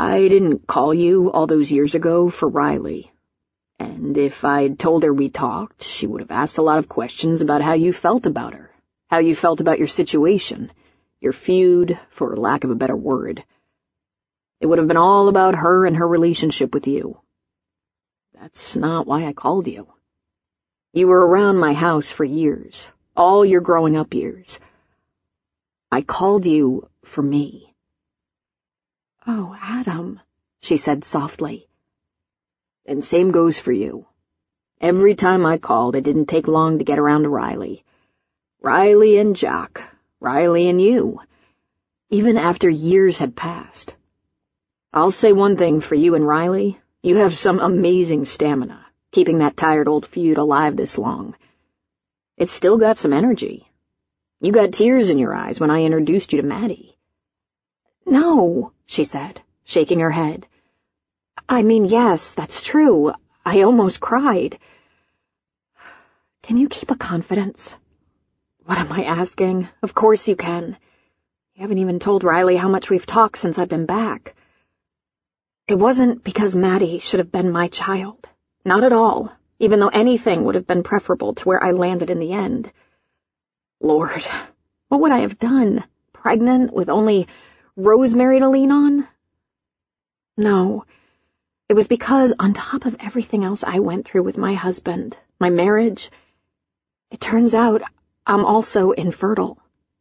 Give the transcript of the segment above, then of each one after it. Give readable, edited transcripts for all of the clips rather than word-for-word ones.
I didn't call you all those years ago for Riley. And if I'd told her we talked, she would have asked a lot of questions about how you felt about her, how you felt about your situation, your feud, for lack of a better word. It would have been all about her and her relationship with you. That's not why I called you. You were around my house for years, all your growing up years. I called you for me. Oh, Adam, she said softly. And same goes for you. Every time I called, it didn't take long to get around to Riley. Riley and Jock, Riley and you, even after years had passed. I'll say one thing for you and Riley, you have some amazing stamina, keeping that tired old feud alive this long. It's still got some energy. You got tears in your eyes when I introduced you to Maddie. No, she said, shaking her head. I mean, yes, that's true. I almost cried. Can you keep a confidence? What am I asking? Of course you can. You haven't even told Riley how much we've talked since I've been back. It wasn't because Maddie should have been my child. Not at all, even though anything would have been preferable to where I landed in the end. Lord, what would I have done? Pregnant with only Rosemary to lean on? No, it was because on top of everything else I went through with my husband, my marriage, it turns out I'm also infertile.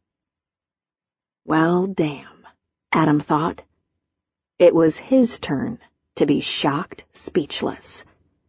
Well, damn, Adam thought. It was his turn to be shocked speechless.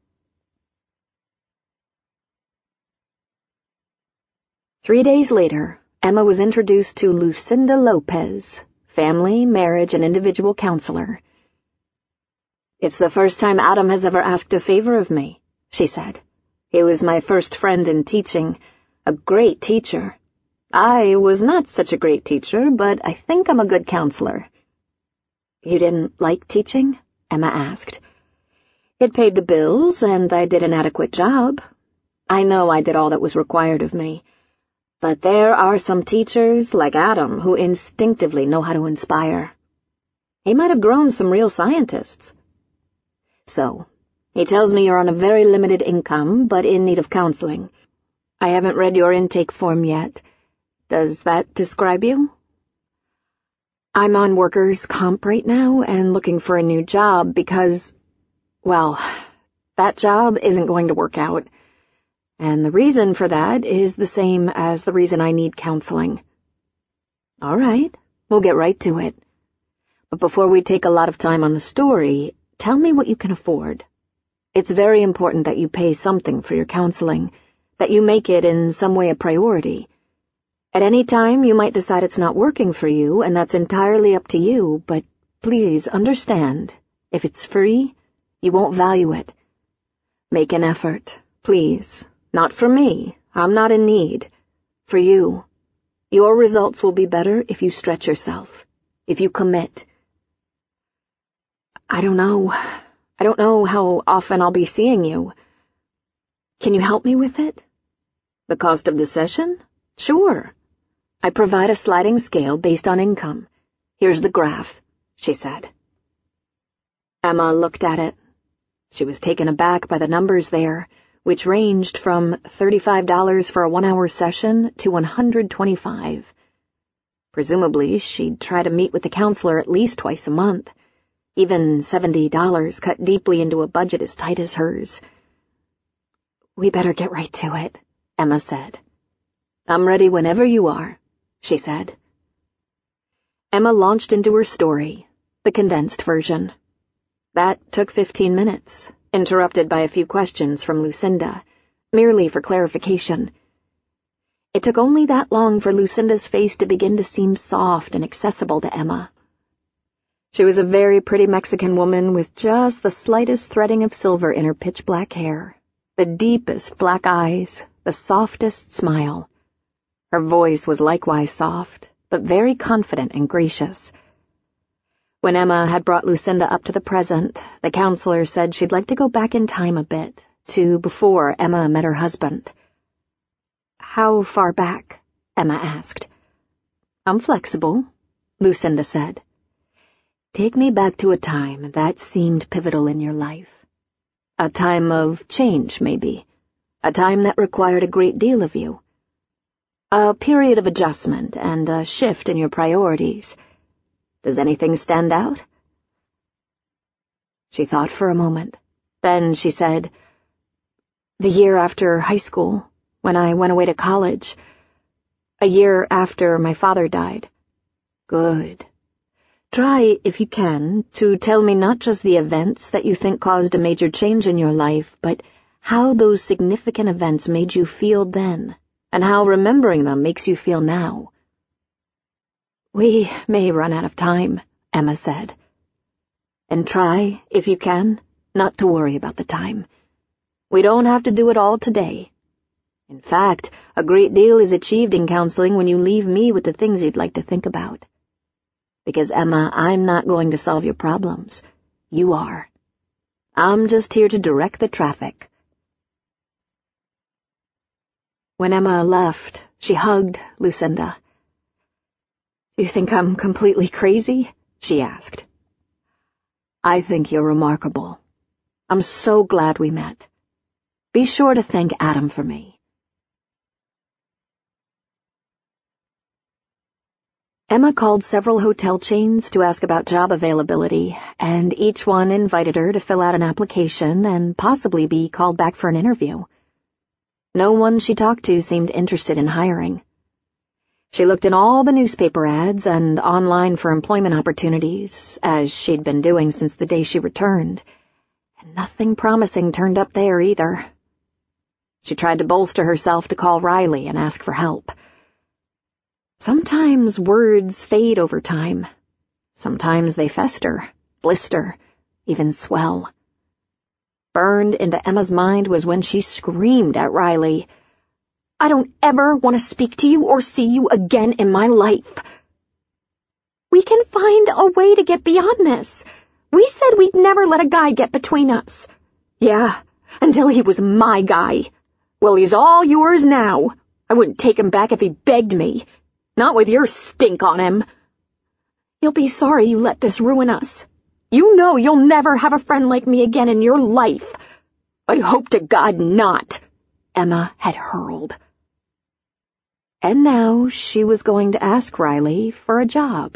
Three days later, Emma was introduced to Lucinda Lopez, family, marriage, and individual counselor. It's the first time Adam has ever asked a favor of me, she said. He was my first friend in teaching, a great teacher. I was not such a great teacher, but I think I'm a good counselor. You didn't like teaching? Emma asked. It paid the bills, and I did an adequate job. I know I did all that was required of me. But there are some teachers, like Adam, who instinctively know how to inspire. He might have grown some real scientists. So, he tells me you're on a very limited income, but in need of counseling. I haven't read your intake form yet. Does that describe you? I'm on workers' comp right now and looking for a new job because, well, that job isn't going to work out. And the reason for that is the same as the reason I need counseling. All right, we'll get right to it. But before we take a lot of time on the story, tell me what you can afford. It's very important that you pay something for your counseling, that you make it in some way a priority. At any time, you might decide it's not working for you, and that's entirely up to you, but please understand, if it's free, you won't value it. Make an effort, please. Not for me. I'm not in need. For you. Your results will be better if you stretch yourself, if you commit. I don't know. I don't know how often I'll be seeing you. Can you help me with it? The cost of the session? Sure. I provide a sliding scale based on income. Here's the graph, she said. Emma looked at it. She was taken aback by the numbers there, which ranged from $35 for a 1-hour session to $125. Presumably, she'd try to meet with the counselor at least twice a month. Even $70 cut deeply into a budget as tight as hers. We better get right to it, Emma said. I'm ready whenever you are, she said. Emma launched into her story, the condensed version. That took 15 minutes, interrupted by a few questions from Lucinda, merely for clarification. It took only that long for Lucinda's face to begin to seem soft and accessible to Emma. She was a very pretty Mexican woman with just the slightest threading of silver in her pitch-black hair, the deepest black eyes, the softest smile. Her voice was likewise soft, but very confident and gracious. When Emma had brought Lucinda up to the present, the counselor said she'd like to go back in time a bit, to before Emma met her husband. How far back? Emma asked. I'm flexible, Lucinda said. Take me back to a time that seemed pivotal in your life. A time of change, maybe. A time that required a great deal of you. A period of adjustment and a shift in your priorities. Does anything stand out? She thought for a moment. Then she said, "The year after high school, when I went away to college. A year after my father died." "Good. Try, if you can, to tell me not just the events that you think caused a major change in your life, but how those significant events made you feel then, and how remembering them makes you feel now." "We may run out of time," Emma said. "And try, if you can, not to worry about the time. We don't have to do it all today. In fact, a great deal is achieved in counseling when you leave me with the things you'd like to think about. Because, Emma, I'm not going to solve your problems. You are. I'm just here to direct the traffic." When Emma left, she hugged Lucinda. "Do you think I'm completely crazy?" she asked. "I think you're remarkable. I'm so glad we met. Be sure to thank Adam for me." Emma called several hotel chains to ask about job availability, and each one invited her to fill out an application and possibly be called back for an interview. No one she talked to seemed interested in hiring. She looked in all the newspaper ads and online for employment opportunities, as she'd been doing since the day she returned, and nothing promising turned up there either. She tried to bolster herself to call Riley and ask for help. Sometimes words fade over time. Sometimes they fester, blister, even swell. Burned into Emma's mind was when she screamed at Riley, "I don't ever want to speak to you or see you again in my life." "We can find a way to get beyond this. We said we'd never let a guy get between us." "Yeah, until he was my guy. Well, he's all yours now. I wouldn't take him back if he begged me. Not with your stink on him." "You'll be sorry you let this ruin us. You know you'll never have a friend like me again in your life." "I hope to God not," Emma had hurled. And now she was going to ask Riley for a job.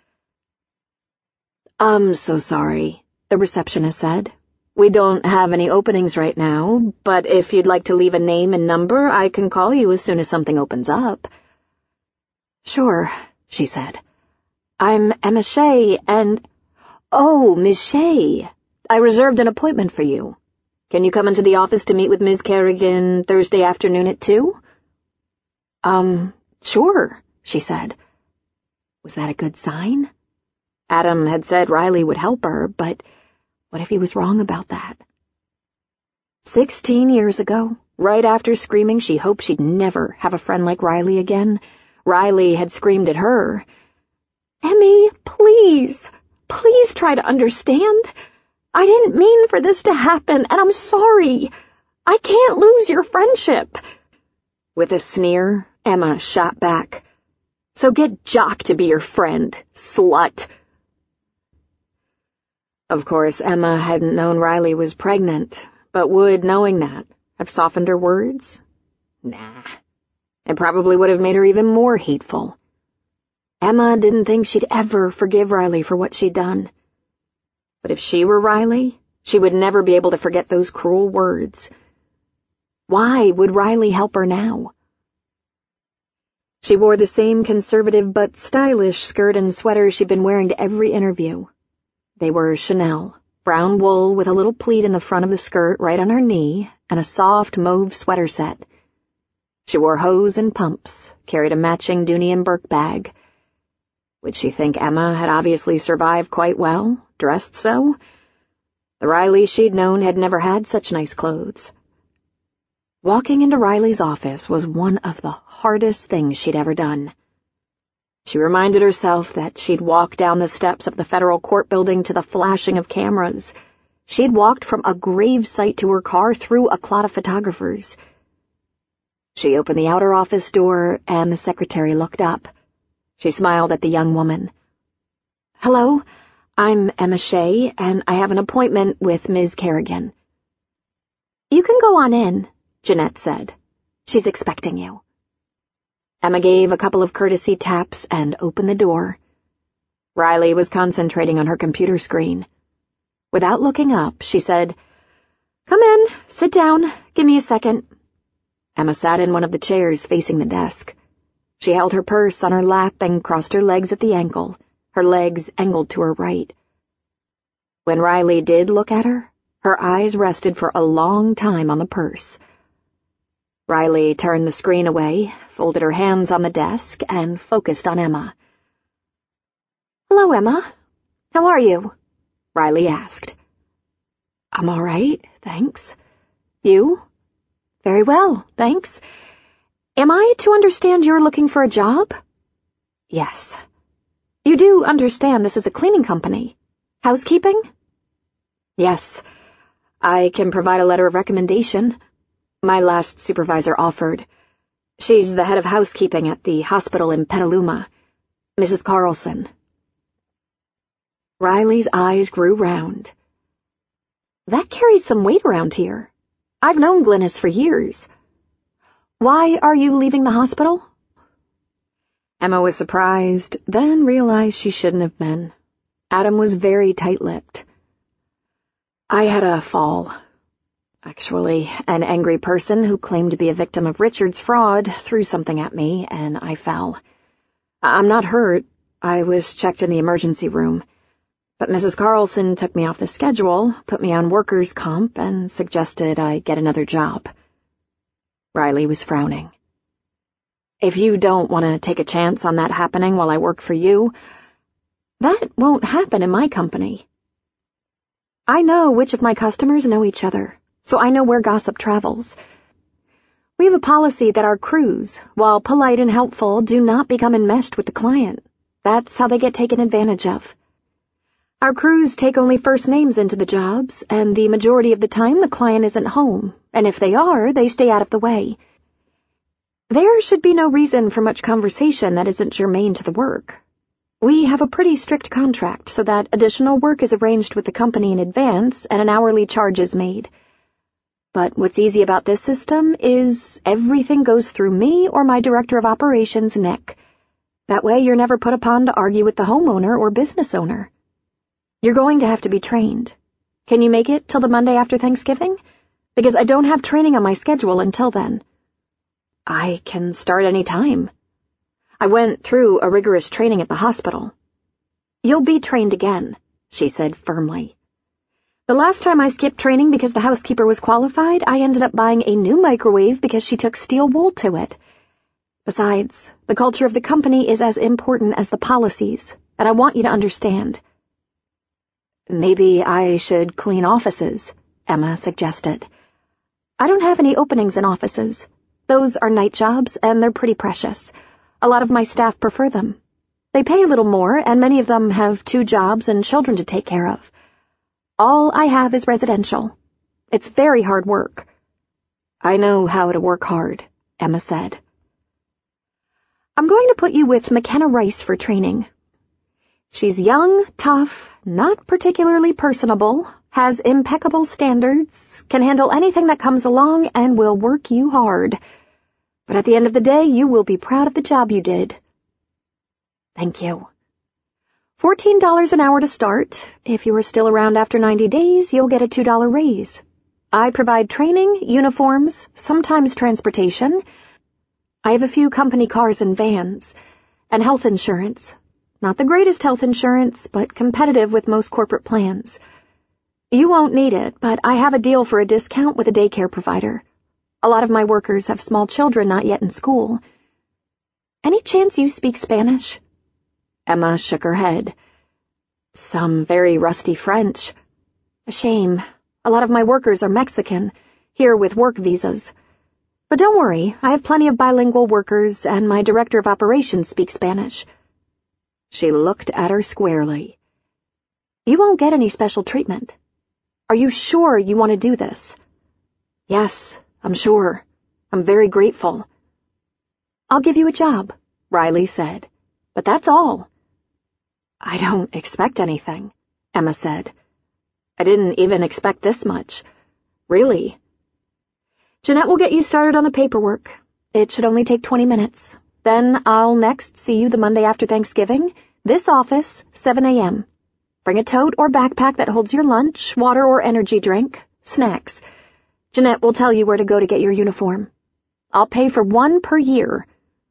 "I'm so sorry," the receptionist said. "We don't have any openings right now, but if you'd like to leave a name and number, I can call you as soon as something opens up." "Sure," she said. "I'm Emma Shea, and—" "Oh, Miss Shea, I reserved an appointment for you. Can you come into the office to meet with Ms. Kerrigan Thursday afternoon at 2? Sure," she said. Was that a good sign? Adam had said Riley would help her, but what if he was wrong about that? 16 years ago, right after screaming she hoped she'd never have a friend like Riley again, Riley had screamed at her, "Emmy, please, please try to understand. I didn't mean for this to happen, and I'm sorry. I can't lose your friendship." With a sneer, Emma shot back, "So get Jock to be your friend, slut." Of course, Emma hadn't known Riley was pregnant, but would, knowing that, have softened her words? Nah. It probably would have made her even more hateful. Emma didn't think she'd ever forgive Riley for what she'd done. But if she were Riley, she would never be able to forget those cruel words. Why would Riley help her now? She wore the same conservative but stylish skirt and sweater she'd been wearing to every interview. They were Chanel, brown wool with a little pleat in the front of the skirt right on her knee, and a soft mauve sweater set. She wore hose and pumps, carried a matching Dooney and Burke bag. Would she think Emma had obviously survived quite well, dressed so? The Riley she'd known had never had such nice clothes. Walking into Riley's office was one of the hardest things she'd ever done. She reminded herself that she'd walked down the steps of the federal court building to the flashing of cameras. She'd walked from a grave site to her car through a clot of photographers. She opened the outer office door, and the secretary looked up. She smiled at the young woman. "Hello, I'm Emma Shea, and I have an appointment with Ms. Kerrigan. You can go on in, Jeanette said. She's expecting you. Emma gave a couple of courtesy taps and opened the door. Riley was concentrating on her computer screen. Without looking up, she said, "Come in, sit down, give me a second." Emma sat in one of the chairs facing the desk. She held her purse on her lap and crossed her legs at the ankle, her legs angled to her right. When Riley did look at her, her eyes rested for a long time on the purse. Riley turned the screen away, folded her hands on the desk, and focused on Emma. "Hello, Emma. How are you?" Riley asked. "I'm all right, thanks. You?" "Very well, thanks. Am I to understand you're looking for a job?" "Yes." "You do understand this is a cleaning company? Housekeeping?" "Yes. I can provide a letter of recommendation. My last supervisor offered. She's the head of housekeeping at the hospital in Petaluma, Mrs. Carlson." Riley's eyes grew round. "That carries some weight around here. I've known Glynis for years. Why are you leaving the hospital?" Emma was surprised, then realized she shouldn't have been. Adam was very tight-lipped. "I had a fall. Actually, an angry person who claimed to be a victim of Richard's fraud threw something at me, and I fell. I'm not hurt. I was checked in the emergency room. But Mrs. Carlson took me off the schedule, put me on workers' comp, and suggested I get another job." Riley was frowning. "If you don't want to take a chance on that happening while I work for you, that won't happen in my company. I know which of my customers know each other, so I know where gossip travels. We have a policy that our crews, while polite and helpful, do not become enmeshed with the client. That's how they get taken advantage of. Our crews take only first names into the jobs, and the majority of the time the client isn't home, and if they are, they stay out of the way. There should be no reason for much conversation that isn't germane to the work. We have a pretty strict contract so that additional work is arranged with the company in advance and an hourly charge is made. But what's easy about this system is everything goes through me or my director of operations, Nick. That way you're never put upon to argue with the homeowner or business owner. You're going to have to be trained. Can you make it till the Monday after Thanksgiving? Because I don't have training on my schedule until then." "I can start any time. I went through a rigorous training at the hospital." "You'll be trained again," she said firmly. "The last time I skipped training because the housekeeper was qualified, I ended up buying a new microwave because she took steel wool to it. Besides, the culture of the company is as important as the policies, and I want you to understand." "Maybe I should clean offices," Emma suggested. "I don't have any openings in offices. Those are night jobs, and they're pretty precious. A lot of my staff prefer them. They pay a little more, and many of them have 2 jobs and children to take care of. All I have is residential. It's very hard work." "I know how to work hard," Emma said. "I'm going to put you with McKenna Rice for training. She's young, tough, not particularly personable, has impeccable standards, can handle anything that comes along, and will work you hard. But at the end of the day, you will be proud of the job you did." "Thank you." $14 an hour to start. If you are still around after 90 days, you'll get a $2 raise. I provide training, uniforms, sometimes transportation. I have a few company cars and vans, and health insurance. Not the greatest health insurance, but competitive with most corporate plans. You won't need it, but I have a deal for a discount with a daycare provider. A lot of my workers have small children not yet in school. Any chance you speak Spanish?" Emma shook her head. "Some very rusty French. A shame. A lot of my workers are Mexican, here with work visas. But don't worry, I have plenty of bilingual workers, and my director of operations speaks Spanish." She looked at her squarely. "You won't get any special treatment. Are you sure you want to do this?" "Yes, I'm sure. I'm very grateful." "I'll give you a job," Riley said. "But that's all." "I don't expect anything." Emma said. I didn't even expect this much. Really? Jeanette will get you started on the paperwork. It should only take 20 minutes. Then I'll next see you the Monday after Thanksgiving. This office, 7 a.m. Bring a tote or backpack that holds your lunch, water or energy drink, snacks. Jeanette will tell you where to go to get your uniform. I'll pay for one per year.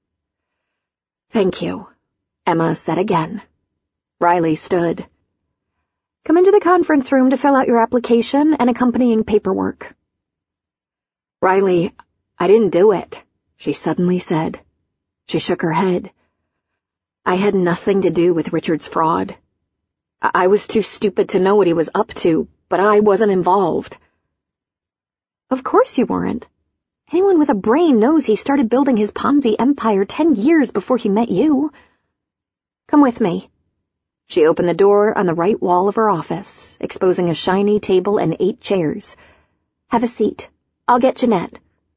Thank you, Emma said again. Riley stood. Come into the conference room to fill out your application and accompanying paperwork. Riley, I didn't do it, she suddenly said. She shook her head. I had nothing to do with Richard's fraud. I was too stupid to know what he was up to, but I wasn't involved. Of course you weren't. Anyone with a brain knows he started building his Ponzi empire 10 years before he met you. Come with me. She opened the door on the right wall of her office, exposing a shiny table and 8 chairs. Have a seat. I'll get Jeanette.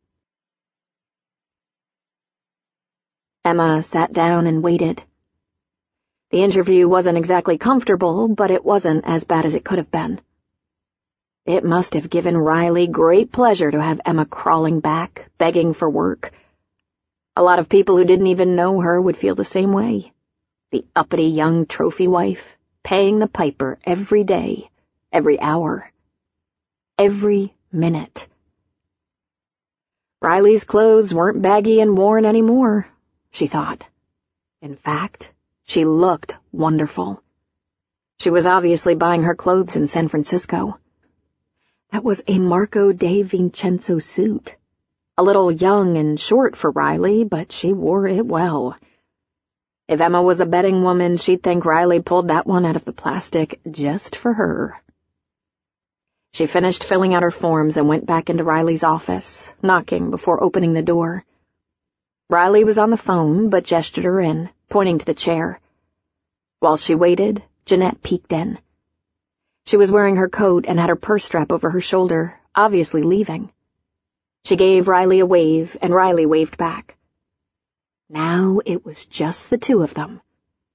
Emma sat down and waited. The interview wasn't exactly comfortable, but it wasn't as bad as it could have been. It must have given Riley great pleasure to have Emma crawling back, begging for work. A lot of people who didn't even know her would feel the same way. The uppity young trophy wife, paying the piper every day, every hour, every minute. Riley's clothes weren't baggy and worn anymore, she thought. In fact, she looked wonderful. She was obviously buying her clothes in San Francisco. That was a Marco de Vincenzo suit. A little young and short for Riley, but she wore it well. If Emma was a betting woman, she'd think Riley pulled that one out of the plastic just for her. She finished filling out her forms and went back into Riley's office, knocking before opening the door. Riley was on the phone, but gestured her in, pointing to the chair. While she waited, Jeanette peeked in. She was wearing her coat and had her purse strap over her shoulder, obviously leaving. She gave Riley a wave, and Riley waved back. Now it was just the two of them.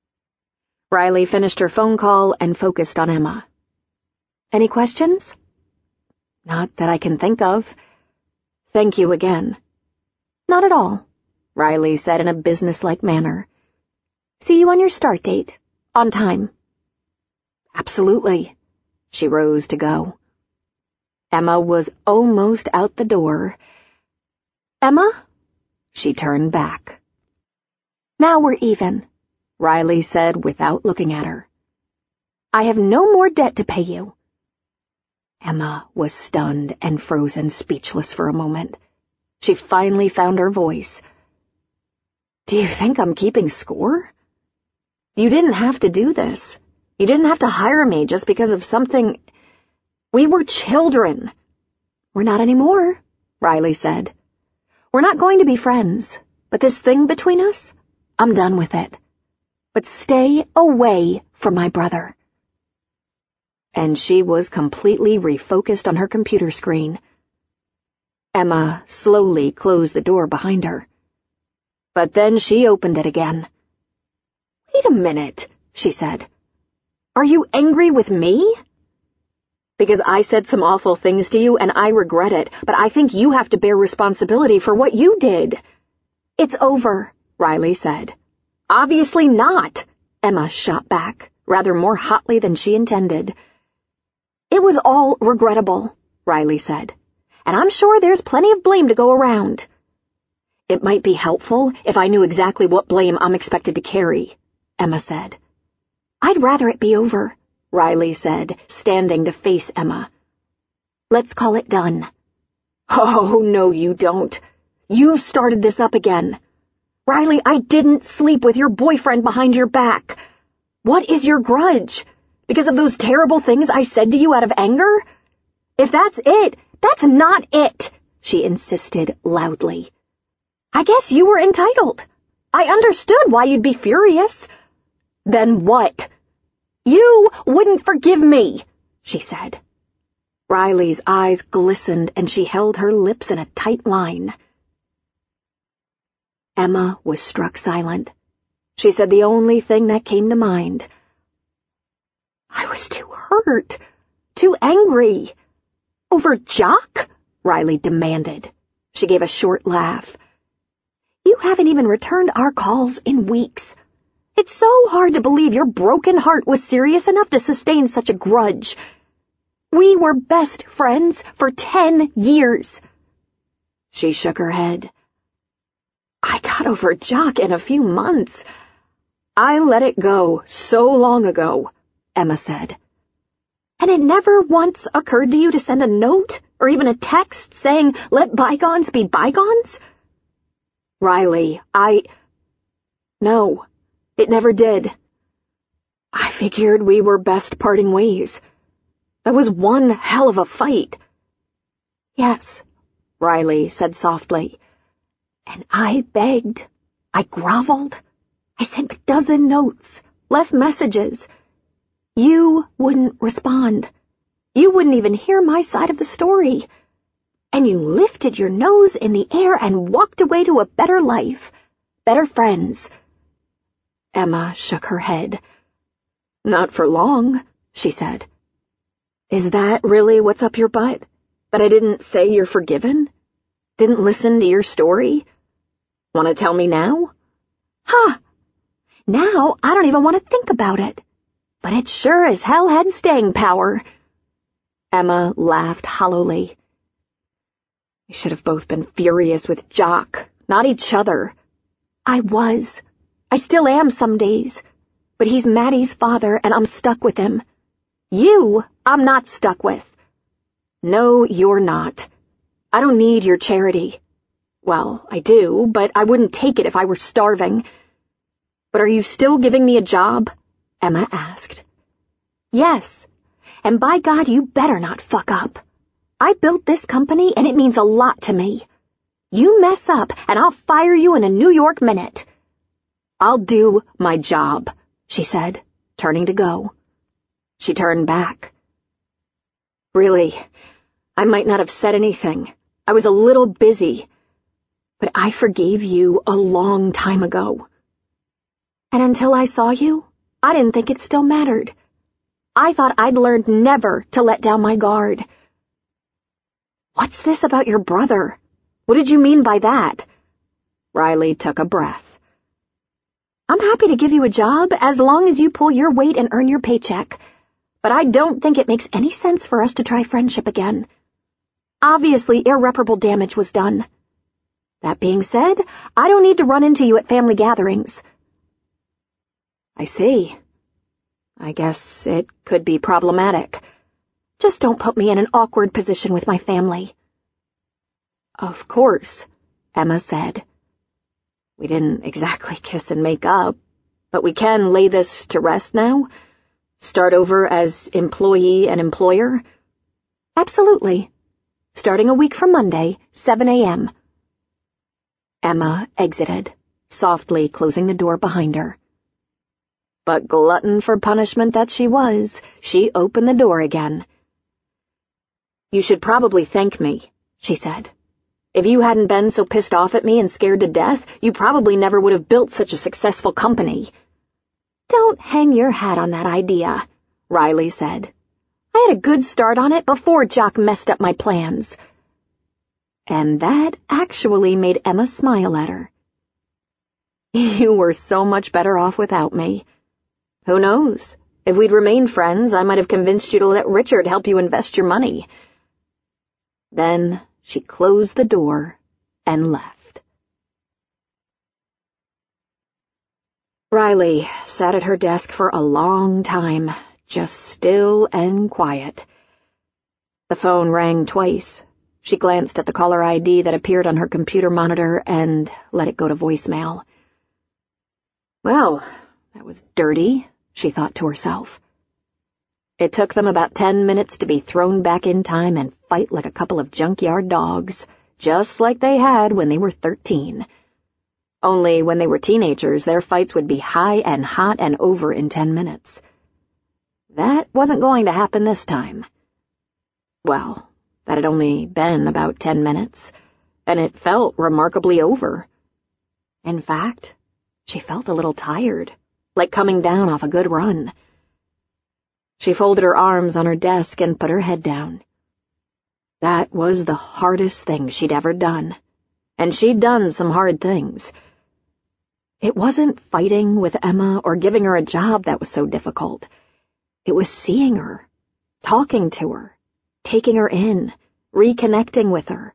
Riley finished her phone call and focused on Emma. Any questions? Not that I can think of. Thank you again. Not at all, Riley said in a businesslike manner. See you on your start date. On time. Absolutely. She rose to go. Emma was almost out the door. Emma? She turned back. Now we're even, Riley said without looking at her. I have no more debt to pay you. Emma was stunned and frozen speechless for a moment. She finally found her voice. Do you think I'm keeping score? You didn't have to do this. You didn't have to hire me just because of something. We were children. We're not anymore, Riley said. We're not going to be friends, but this thing between us, I'm done with it. But stay away from my brother. And she was completely refocused on her computer screen. Emma slowly closed the door behind her. But then she opened it again. Wait a minute, she said. Are you angry with me? Because I said some awful things to you and I regret it, but I think you have to bear responsibility for what you did. It's over, Riley said. Obviously not, Emma shot back, rather more hotly than she intended. It was all regrettable, Riley said, and I'm sure there's plenty of blame to go around. It might be helpful if I knew exactly what blame I'm expected to carry, Emma said. I'd rather it be over, Riley said, standing to face Emma. Let's call it done. Oh, no, you don't. You started this up again. Riley, I didn't sleep with your boyfriend behind your back. What is your grudge? Because of those terrible things I said to you out of anger? If that's it, that's not it, she insisted loudly. I guess you were entitled. I understood why you'd be furious. Then what? You wouldn't forgive me, she said. Riley's eyes glistened and she held her lips in a tight line. Emma was struck silent. She said the only thing that came to mind. I was too hurt. hurt, too angry. Over Jock? Riley demanded. She gave a short laugh. You haven't even returned our calls in weeks. It's so hard to believe your broken heart was serious enough to sustain such a grudge. We were best friends for 10 years. She shook her head. I got over Jock in a few months. I let it go so long ago, Emma said. And it never once occurred to you to send a note or even a text saying, let bygones be bygones? Riley, No, it never did. I figured we were best parting ways. That was one hell of a fight. Yes, Riley said softly. And I begged. I groveled. I sent a dozen notes, left messages. You wouldn't respond. You wouldn't even hear my side of the story. And you lifted your nose in the air and walked away to a better life, better friends. Emma shook her head. Not for long, she said. Is that really what's up your butt? That I didn't say you're forgiven? Didn't listen to your story? Want to tell me now? Huh! Now I don't even want to think about it. But it sure as hell had staying power. Emma laughed hollowly. We should have both been furious with Jock, not each other. I was. I still am some days. But he's Maddie's father, and I'm stuck with him. You, I'm not stuck with. No, you're not. I don't need your charity. Well, I do, but I wouldn't take it if I were starving. But are you still giving me a job? Emma asked. Yes, and by God, you better not fuck up. I built this company, and it means a lot to me. You mess up, and I'll fire you in a New York minute. I'll do my job, she said, turning to go. She turned back. Really, I might not have said anything. I was a little busy. But I forgave you a long time ago. And until I saw you, I didn't think it still mattered. I thought I'd learned never to let down my guard. What's this about your brother? What did you mean by that? Riley took a breath. I'm happy to give you a job as long as you pull your weight and earn your paycheck. But I don't think it makes any sense for us to try friendship again. Obviously, irreparable damage was done. That being said, I don't need to run into you at family gatherings. I see. I guess it could be problematic. Just don't put me in an awkward position with my family. Of course, Emma said. We didn't exactly kiss and make up, but we can lay this to rest now? Start over as employee and employer? Absolutely. Starting a week from Monday, 7 a.m. Emma exited, softly closing the door behind her. But glutton for punishment that she was, she opened the door again. You should probably thank me, she said. If you hadn't been so pissed off at me and scared to death, you probably never would have built such a successful company. Don't hang your hat on that idea, Riley said. I had a good start on it before Jock messed up my plans. And that actually made Emma smile at her. You were so much better off without me. Who knows? If we'd remained friends, I might have convinced you to let Richard help you invest your money. Then she closed the door and left. Riley sat at her desk for a long time, just still and quiet. The phone rang twice. She glanced at the caller ID that appeared on her computer monitor and let it go to voicemail. Well, that was dirty, she thought to herself. It took them about 10 minutes to be thrown back in time and fight like a couple of junkyard dogs, just like they had when they were 13. Only when they were teenagers, their fights would be high and hot and over in 10 minutes. That wasn't going to happen this time. Well, that had only been about 10 minutes, and it felt remarkably over. In fact, she felt a little tired, like coming down off a good run. She folded her arms on her desk and put her head down. That was the hardest thing she'd ever done, and she'd done some hard things. It wasn't fighting with Emma or giving her a job that was so difficult. It was seeing her, talking to her, taking her in, reconnecting with her.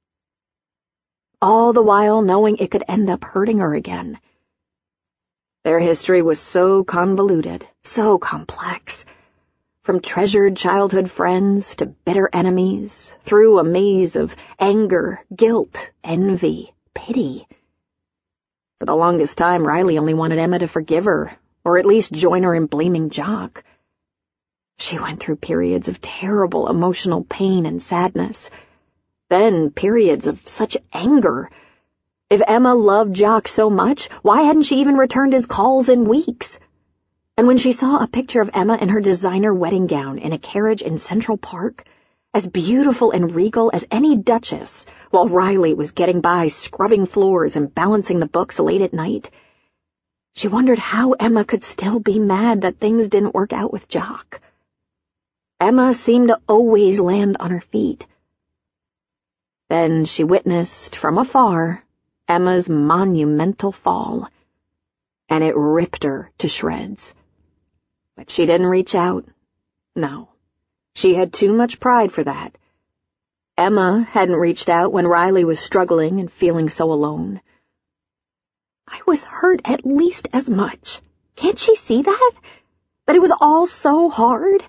All the while knowing it could end up hurting her again. Their history was so convoluted, so complex. From treasured childhood friends to bitter enemies, through a maze of anger, guilt, envy, pity. For the longest time, Riley only wanted Emma to forgive her, or at least join her in blaming Jock. She went through periods of terrible emotional pain and sadness, then periods of such anger. If Emma loved Jock so much, why hadn't she even returned his calls in weeks? And when she saw a picture of Emma in her designer wedding gown in a carriage in Central Park, as beautiful and regal as any duchess, while Riley was getting by scrubbing floors and balancing the books late at night, she wondered how Emma could still be mad that things didn't work out with Jock. Emma seemed to always land on her feet. Then she witnessed, from afar, Emma's monumental fall, and it ripped her to shreds. But she didn't reach out. No, she had too much pride for that. Emma hadn't reached out when Riley was struggling and feeling so alone. I was hurt at least as much. Can't she see that? That it was all so hard?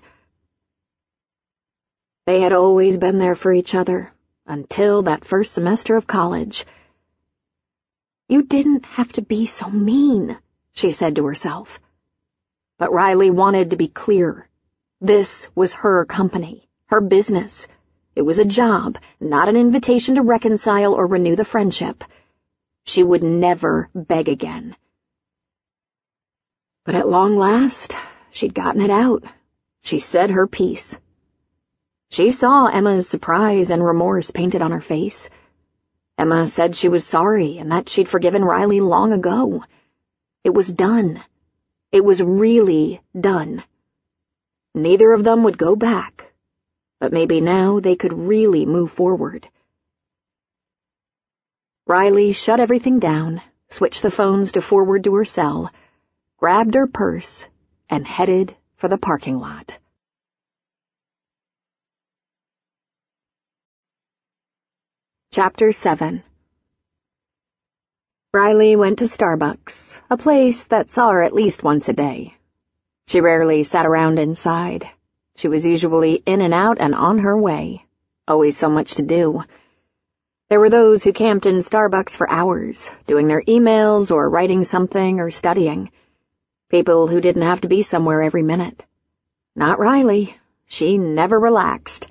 They had always been there for each other, until that first semester of college. You didn't have to be so mean, she said to herself. But Riley wanted to be clear. This was her company, her business. It was a job, not an invitation to reconcile or renew the friendship. She would never beg again. But at long last, she'd gotten it out. She said her piece. She saw Emma's surprise and remorse painted on her face. Emma said she was sorry and that she'd forgiven Riley long ago. It was done. It was really done. Neither of them would go back, but maybe now they could really move forward. Riley shut everything down, switched the phones to forward to her cell, grabbed her purse, and headed for the parking lot. Chapter 7. Riley went to Starbucks, a place that saw her at least once a day. She rarely sat around inside. She was usually in and out and on her way. Always so much to do. There were those who camped in Starbucks for hours, doing their emails or writing something or studying. People who didn't have to be somewhere every minute. Not Riley. She never relaxed.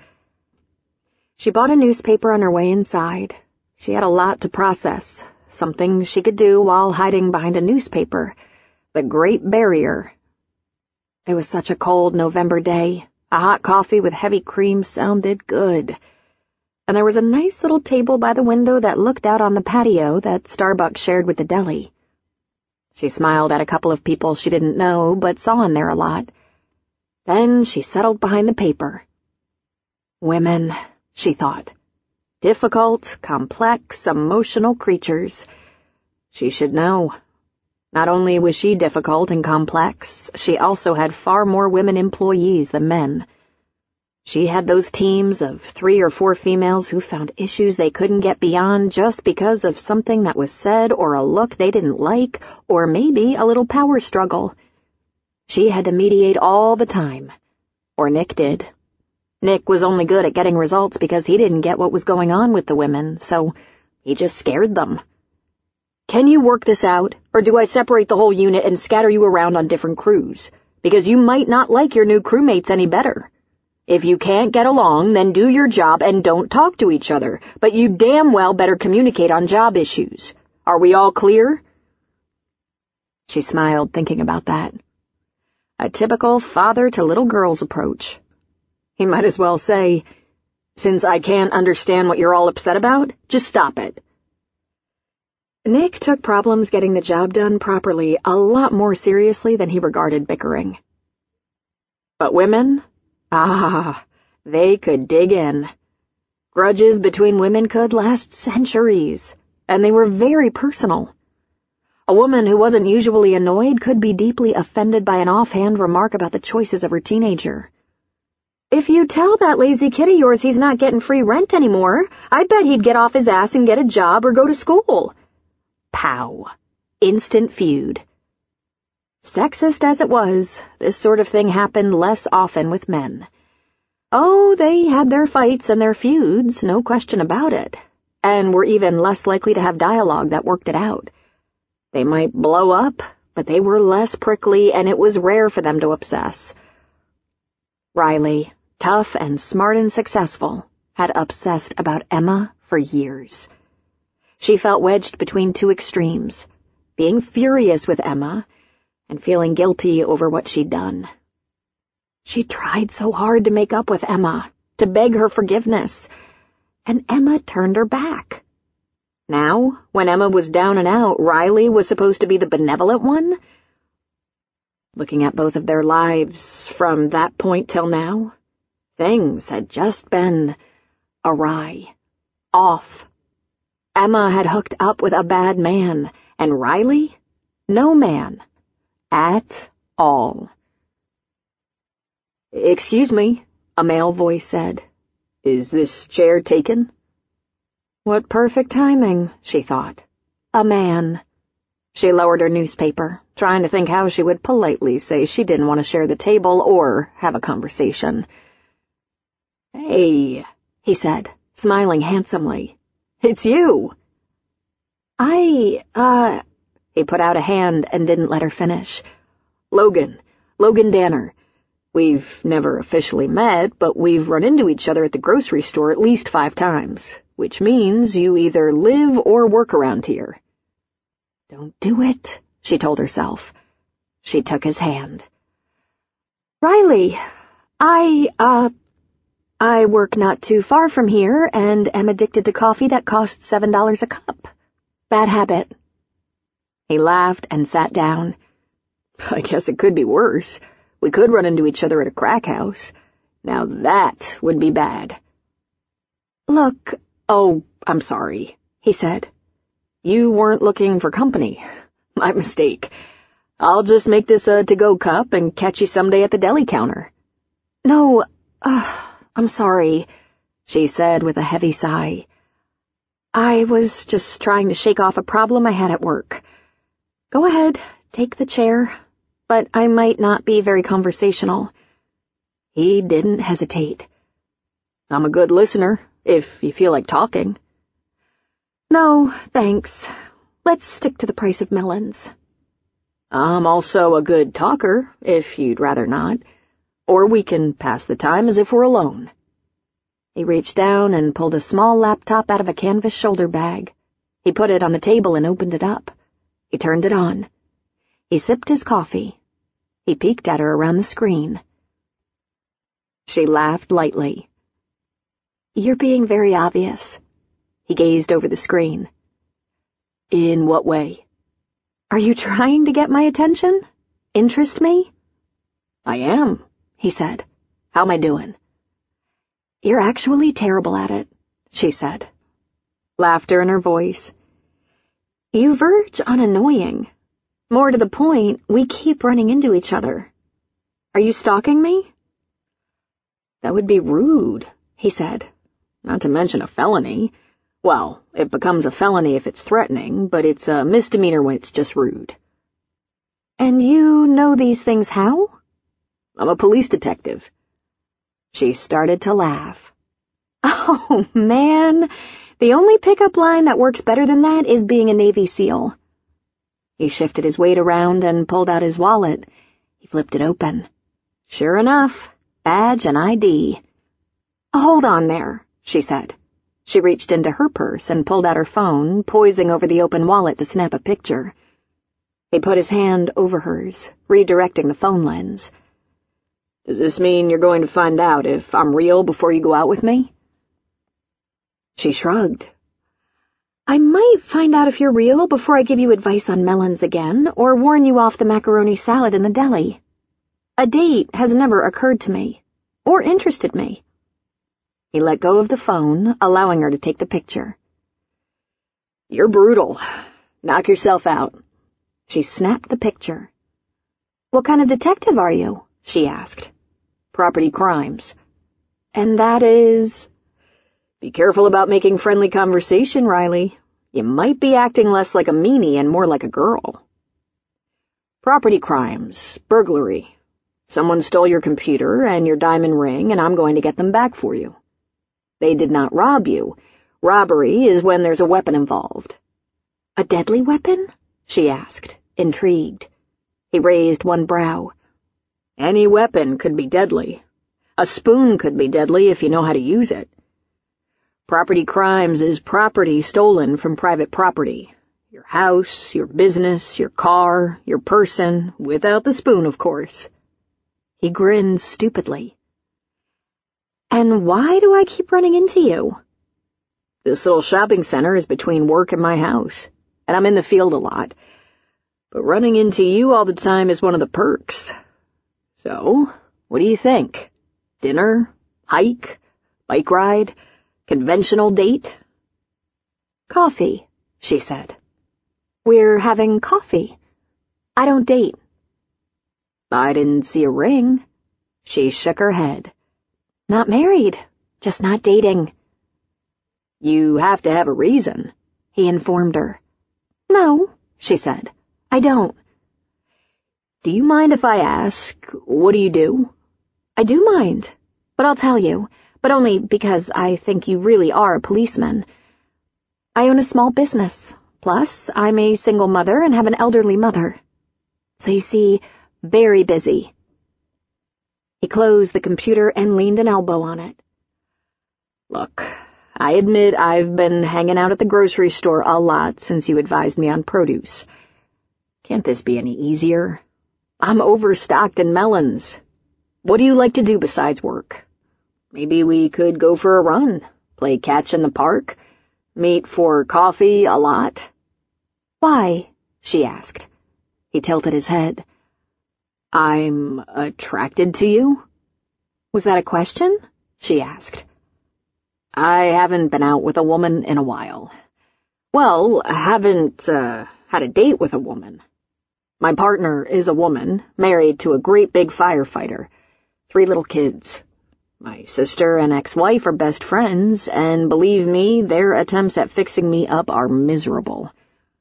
She bought a newspaper on her way inside. She had a lot to process. Something she could do while hiding behind a newspaper. The Great Barrier. It was such a cold November day. A hot coffee with heavy cream sounded good. And there was a nice little table by the window that looked out on the patio that Starbucks shared with the deli. She smiled at a couple of people she didn't know but saw in there a lot. Then she settled behind the paper. Women, she thought. Difficult, complex, emotional creatures. She should know. Not only was she difficult and complex, she also had far more women employees than men. She had those teams of 3 or 4 females who found issues they couldn't get beyond just because of something that was said or a look they didn't like, or maybe a little power struggle. She had to mediate all the time. Or Nick did. Nick was only good at getting results because he didn't get what was going on with the women, so he just scared them. Can you work this out, or do I separate the whole unit and scatter you around on different crews? Because you might not like your new crewmates any better. If you can't get along, then do your job and don't talk to each other, but you damn well better communicate on job issues. Are we all clear? She smiled, thinking about that. A typical father-to-little girls approach. He might as well say, "Since I can't understand what you're all upset about, just stop it." Nick took problems getting the job done properly a lot more seriously than he regarded bickering. But women? Ah, they could dig in. Grudges between women could last centuries, and they were very personal. A woman who wasn't usually annoyed could be deeply offended by an offhand remark about the choices of her teenager. "If you tell that lazy kid of yours he's not getting free rent anymore, I bet he'd get off his ass and get a job or go to school." Pow. Instant feud. Sexist as it was, this sort of thing happened less often with men. Oh, they had their fights and their feuds, no question about it, and were even less likely to have dialogue that worked it out. They might blow up, but they were less prickly, and it was rare for them to obsess. Riley, tough and smart and successful, had obsessed about Emma for years. She felt wedged between two extremes, being furious with Emma and feeling guilty over what she'd done. She tried so hard to make up with Emma, to beg her forgiveness, and Emma turned her back. Now, when Emma was down and out, Riley was supposed to be the benevolent one? Looking at both of their lives from that point till now, things had just been awry, off. Emma had hooked up with a bad man, and Riley, no man, at all. "Excuse me," a male voice said. "Is this chair taken?" What perfect timing, she thought. A man. She lowered her newspaper, trying to think how she would politely say she didn't want to share the table or have a conversation. "Hey," he said, smiling handsomely. "It's you." He put out a hand and didn't let her finish. Logan Danner. We've never officially met, but we've run into each other at the grocery store at least 5 times, which means you either live or work around here." Don't do it, she told herself. She took his hand. "Riley, I work not too far from here and am addicted to coffee that costs $7 a cup. Bad habit." He laughed and sat down. "I guess it could be worse. We could run into each other at a crack house. Now that would be bad." "Look, oh, I'm sorry," he said. "You weren't looking for company. My mistake. I'll just make this a to-go cup and catch you someday at the deli counter." "No, I'm sorry," she said with a heavy sigh. "I was just trying to shake off a problem I had at work. Go ahead, take the chair, but I might not be very conversational." He didn't hesitate. "I'm a good listener, if you feel like talking." "No, thanks. Let's stick to the price of melons." "I'm also a good talker, if you'd rather not. Or we can pass the time as if we're alone." He reached down and pulled a small laptop out of a canvas shoulder bag. He put it on the table and opened it up. He turned it on. He sipped his coffee. He peeked at her around the screen. She laughed lightly. "You're being very obvious." He gazed over the screen. "In what way?" "Are you trying to get my attention? Interest me?" "I am," he said. "How am I doing?" "You're actually terrible at it," she said. Laughter in her voice. "You verge on annoying. More to the point, we keep running into each other. Are you stalking me?" "That would be rude," he said. "Not to mention a felony. Well, it becomes a felony if it's threatening, but it's a misdemeanor when it's just rude." "And you know these things how?" "I'm a police detective." She started to laugh. "Oh, man, the only pickup line that works better than that is being a Navy SEAL." He shifted his weight around and pulled out his wallet. He flipped it open. Sure enough, badge and ID. "Hold on there," she said. She reached into her purse and pulled out her phone, poising over the open wallet to snap a picture. He put his hand over hers, redirecting the phone lens. "Does this mean you're going to find out if I'm real before you go out with me?" She shrugged. "I might find out if you're real before I give you advice on melons again, or warn you off the macaroni salad in the deli." A date has never occurred to me, or interested me. He let go of the phone, allowing her to take the picture. You're brutal. Knock yourself out. She snapped the picture. What kind of detective are you? She asked. Property crimes. And that is? Be careful about making friendly conversation, Riley. You might be acting less like a meanie and more like a girl. Property crimes, burglary. Someone stole your computer and your diamond ring, and I'm going to get them back for you. They did not rob you. Robbery is when there's a weapon involved. A deadly weapon? She asked, intrigued. He raised one brow. Any weapon could be deadly. A spoon could be deadly if you know how to use it. Property crimes is property stolen from private property. Your house, your business, your car, your person, without the spoon, of course. He grinned stupidly. And why do I keep running into you? This little shopping center is between work and my house, and I'm in the field a lot. But running into you all the time is one of the perks. So, what do you think? Dinner? Hike? Bike ride? Conventional date? Coffee, she said. We're having coffee. I don't date. I didn't see a ring. She shook her head. Not married, just not dating. You have to have a reason, he informed her. No, she said. I don't. Do you mind if I ask, what do you do? I do mind, but I'll tell you, but only because I think you really are a policeman. I own a small business, plus I'm a single mother and have an elderly mother. So you see, very busy. He closed the computer and leaned an elbow on it. Look, I admit I've been hanging out at the grocery store a lot since you advised me on produce. Can't this be any easier? I'm overstocked in melons. What do you like to do besides work? Maybe we could go for a run, play catch in the park, meet for coffee a lot. Why? She asked. He tilted his head. I'm attracted to you? Was that a question? She asked. I haven't been out with a woman in a while. Well, I haven't, had a date with a woman. My partner is a woman, married to a great big firefighter, 3 little kids. My sister and ex-wife are best friends, and believe me, their attempts at fixing me up are miserable.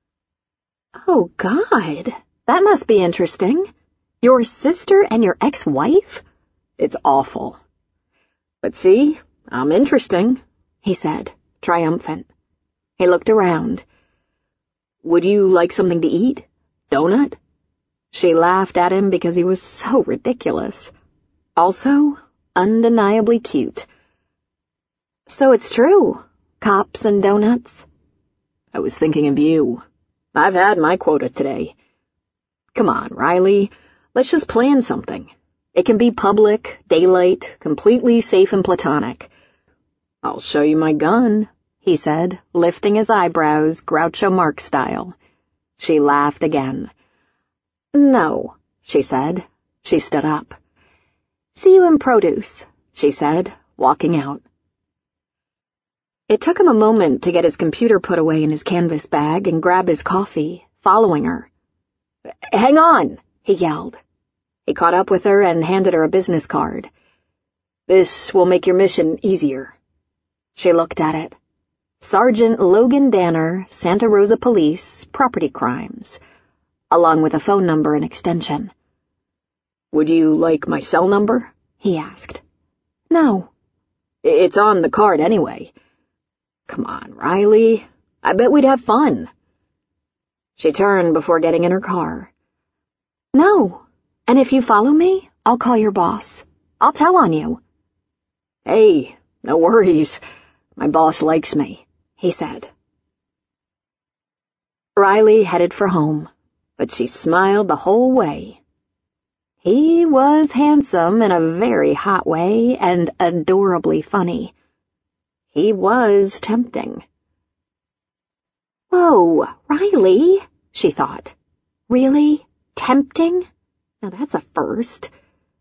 Oh, God, that must be interesting. Your sister and your ex-wife? It's awful. But see, I'm interesting, he said, triumphant. He looked around. Would you like something to eat? Donut? She laughed at him because he was so ridiculous. Also, undeniably cute. So it's true. Cops and donuts? I was thinking of you. I've had my quota today. Come on, Riley. Let's just plan something. It can be public, daylight, completely safe and platonic. I'll show you my gun, he said, lifting his eyebrows, Groucho Marx style. She laughed again. No, she said. She stood up. See you in produce, she said, walking out. It took him a moment to get his computer put away in his canvas bag and grab his coffee, following her. Hang on, he yelled. He caught up with her and handed her a business card. This will make your mission easier. She looked at it. Sergeant Logan Danner, Santa Rosa Police, Property Crimes, along with a phone number and extension. Would you like my cell number? He asked. No. It's on the card anyway. Come on, Riley. I bet we'd have fun. She turned before getting in her car. No. And if you follow me, I'll call your boss. I'll tell on you. Hey, no worries. My boss likes me, he said. Riley headed for home, but she smiled the whole way. He was handsome in a very hot way and adorably funny. He was tempting. Whoa, Riley, she thought. Really? Tempting? Now that's a first.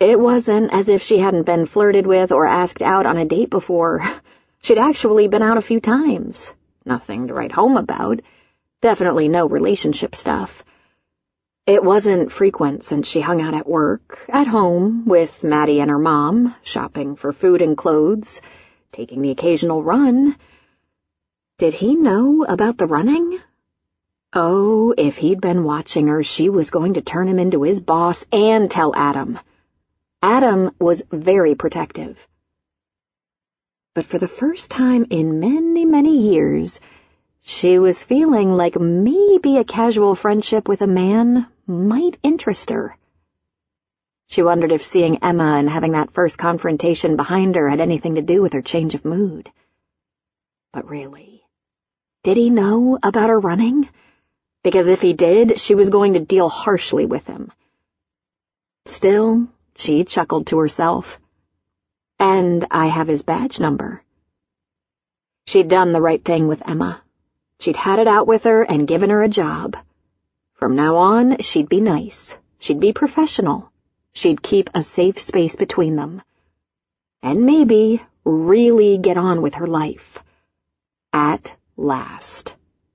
It wasn't as if she hadn't been flirted with or asked out on a date before. She'd actually been out a few times. Nothing to write home about. Definitely no relationship stuff. It wasn't frequent since she hung out at work, at home, with Maddie and her mom, shopping for food and clothes, taking the occasional run. Did he know about the running? Oh, if he'd been watching her, she was going to turn him into his boss and tell Adam. Adam was very protective. But for the first time in many, many years, she was feeling like maybe a casual friendship with a man might interest her. She wondered if seeing Emma and having that first confrontation behind her had anything to do with her change of mood. But really, did he know about her running? Because if he did, she was going to deal harshly with him. Still, she chuckled to herself. And I have his badge number. She'd done the right thing with Emma. She'd had it out with her and given her a job. From now on, she'd be nice. She'd be professional. She'd keep a safe space between them. And maybe really get on with her life. At last.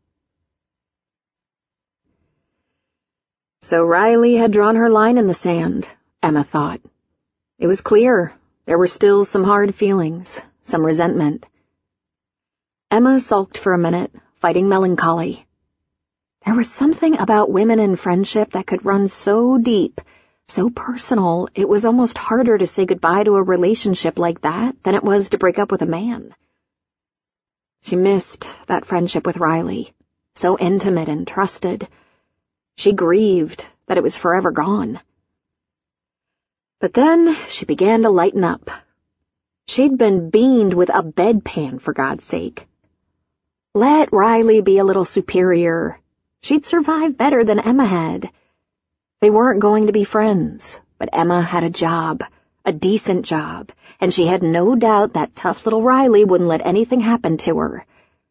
So Riley had drawn her line in the sand, Emma thought. It was clear. There were still some hard feelings, some resentment. Emma sulked for a minute, fighting melancholy. There was something about women in friendship that could run so deep, so personal, it was almost harder to say goodbye to a relationship like that than it was to break up with a man. She missed that friendship with Riley, so intimate and trusted. She grieved that it was forever gone. But then she began to lighten up. She'd been beamed with a bedpan, for God's sake. Let Riley be a little superior. She'd survive better than Emma had. They weren't going to be friends, but Emma had a job, a decent job, and she had no doubt that tough little Riley wouldn't let anything happen to her.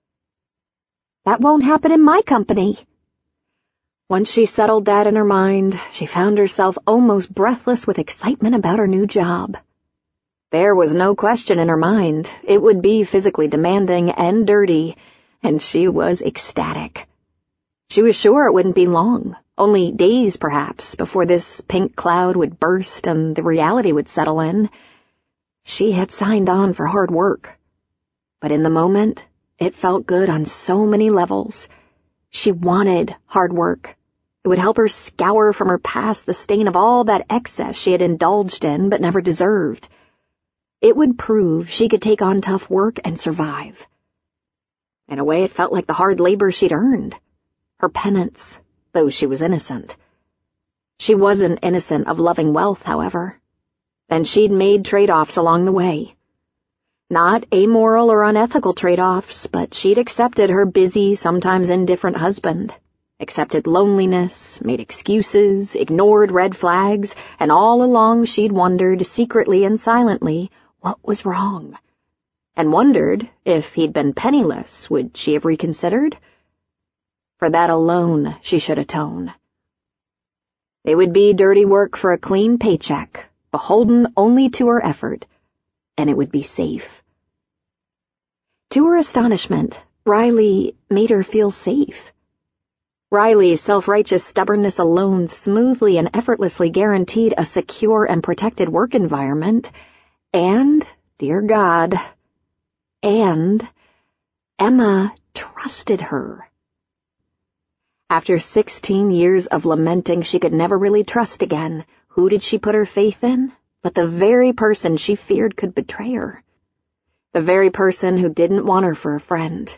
That won't happen in my company. Once she settled that in her mind, she found herself almost breathless with excitement about her new job. There was no question in her mind. It would be physically demanding and dirty, and she was ecstatic. She was sure it wouldn't be long, only days perhaps, before this pink cloud would burst and the reality would settle in. She had signed on for hard work. But in the moment, it felt good on so many levels. She wanted hard work. It would help her scour from her past the stain of all that excess she had indulged in but never deserved. It would prove she could take on tough work and survive. In a way, it felt like the hard labor she'd earned. Her penance, though she was innocent. She wasn't innocent of loving wealth, however. And she'd made trade-offs along the way. Not amoral or unethical trade-offs, but she'd accepted her busy, sometimes indifferent husband. Accepted loneliness, made excuses, ignored red flags, and all along she'd wondered, secretly and silently, what was wrong. And wondered, if he'd been penniless, would she have reconsidered? For that alone she should atone. It would be dirty work for a clean paycheck, beholden only to her effort, and it would be safe. To her astonishment, Riley made her feel safe. Riley's self-righteous stubbornness alone smoothly and effortlessly guaranteed a secure and protected work environment, and, dear God, and Emma trusted her. After 16 years of lamenting she could never really trust again, who did she put her faith in but the very person she feared could betray her? The very person who didn't want her for a friend.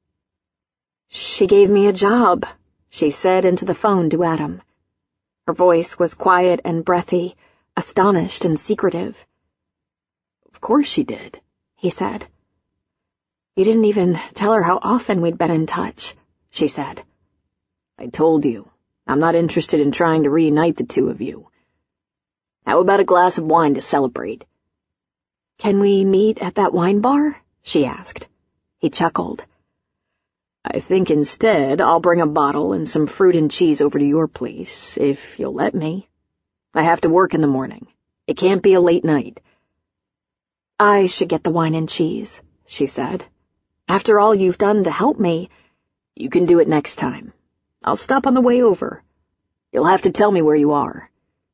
"She gave me a job," she said into the phone to Adam. Her voice was quiet and breathy, astonished and secretive. "Of course she did," he said. "You didn't even tell her how often we'd been in touch," she said. "I told you, I'm not interested in trying to reunite the two of you. How about a glass of wine to celebrate?" "Can we meet at that wine bar?" she asked. He chuckled. "I think instead I'll bring a bottle and some fruit and cheese over to your place, if you'll let me. I have to work in the morning. It can't be a late night." "I should get the wine and cheese," she said. "After all you've done to help me." "You can do it next time. I'll stop on the way over. You'll have to tell me where you are."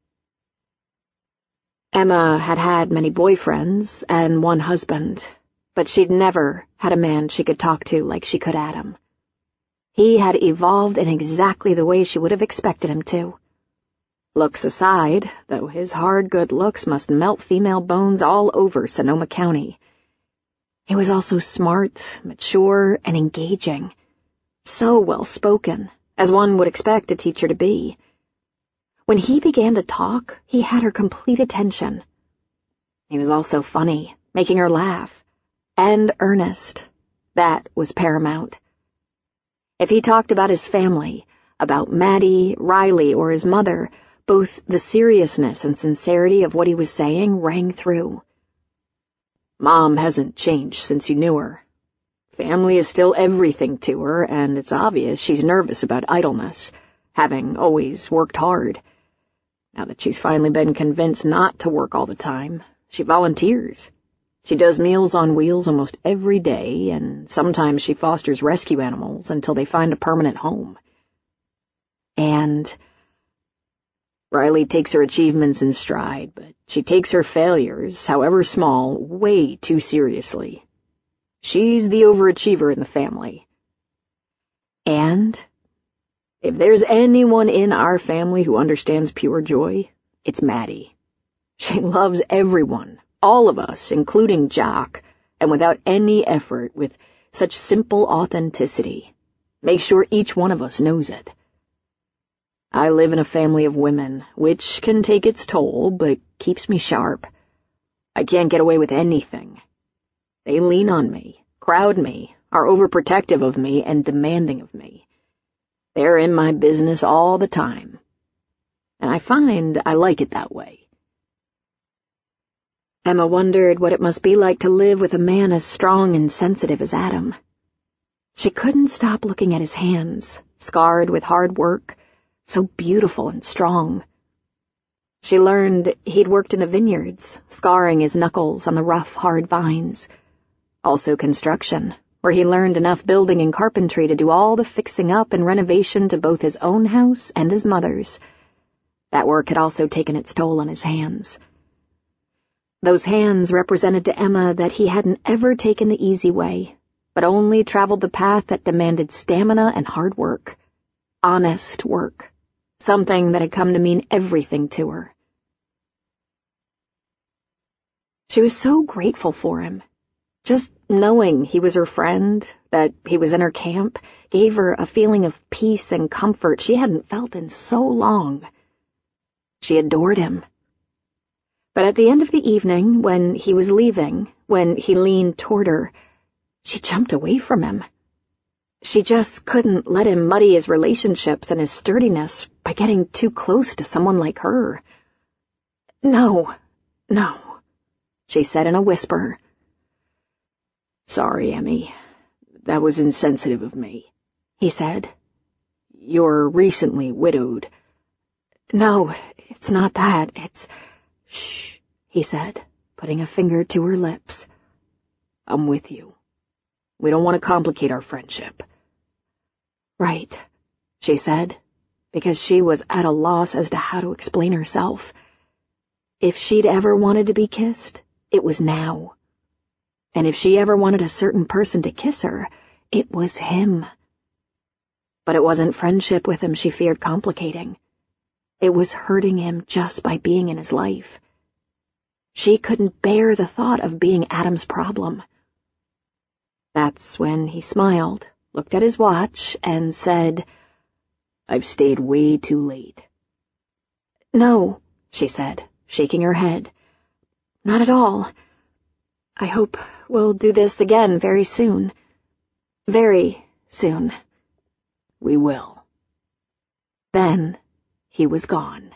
Emma had had many boyfriends and one husband, but she'd never had a man she could talk to like she could Adam. He had evolved in exactly the way she would have expected him to. Looks aside, though his hard good looks must melt female bones all over Sonoma County. He was also smart, mature, and engaging. So well-spoken, as one would expect a teacher to be. When he began to talk, he had her complete attention. He was also funny, making her laugh, and earnest. That was paramount. If he talked about his family, about Maddie, Riley, or his mother, both the seriousness and sincerity of what he was saying rang through. "Mom hasn't changed since you knew her. Family is still everything to her, and it's obvious she's nervous about idleness, having always worked hard. Now that she's finally been convinced not to work all the time, she volunteers. She does Meals on Wheels almost every day, and sometimes she fosters rescue animals until they find a permanent home. And Riley takes her achievements in stride, but she takes her failures, however small, way too seriously. She's the overachiever in the family. And if there's anyone in our family who understands pure joy, it's Maddie. She loves everyone, all of us, including Jock, and without any effort, with such simple authenticity. Make sure each one of us knows it. I live in a family of women, which can take its toll, but keeps me sharp. I can't get away with anything. They lean on me, crowd me, are overprotective of me, and demanding of me. They're in my business all the time. And I find I like it that way." Emma wondered what it must be like to live with a man as strong and sensitive as Adam. She couldn't stop looking at his hands, scarred with hard work, so beautiful and strong. She learned he'd worked in the vineyards, scarring his knuckles on the rough, hard vines. Also construction, where he learned enough building and carpentry to do all the fixing up and renovation to both his own house and his mother's. That work had also taken its toll on his hands. Those hands represented to Emma that he hadn't ever taken the easy way, but only traveled the path that demanded stamina and hard work. Honest work. Something that had come to mean everything to her. She was so grateful for him. Just knowing he was her friend, that he was in her camp, gave her a feeling of peace and comfort she hadn't felt in so long. She adored him. But at the end of the evening, when he was leaving, when he leaned toward her, she jumped away from him. She just couldn't let him muddy his relationships and his sturdiness by getting too close to someone like her. No, she said in a whisper. "Sorry, Emmy. That was insensitive of me," he said. "You're recently widowed." "No, it's not that. It's—" "Shh," he said, putting a finger to her lips. "I'm with you. We don't want to complicate our friendship." "Right," she said, because she was at a loss as to how to explain herself. If she'd ever wanted to be kissed, it was now. And if she ever wanted a certain person to kiss her, it was him. But it wasn't friendship with him she feared complicating. It was hurting him just by being in his life. She couldn't bear the thought of being Adam's problem. That's when he smiled, looked at his watch, and said, "I've stayed way too late." "No," she said, shaking her head. "Not at all. I hope we'll do this again very soon. Very soon." "We will." Then he was gone.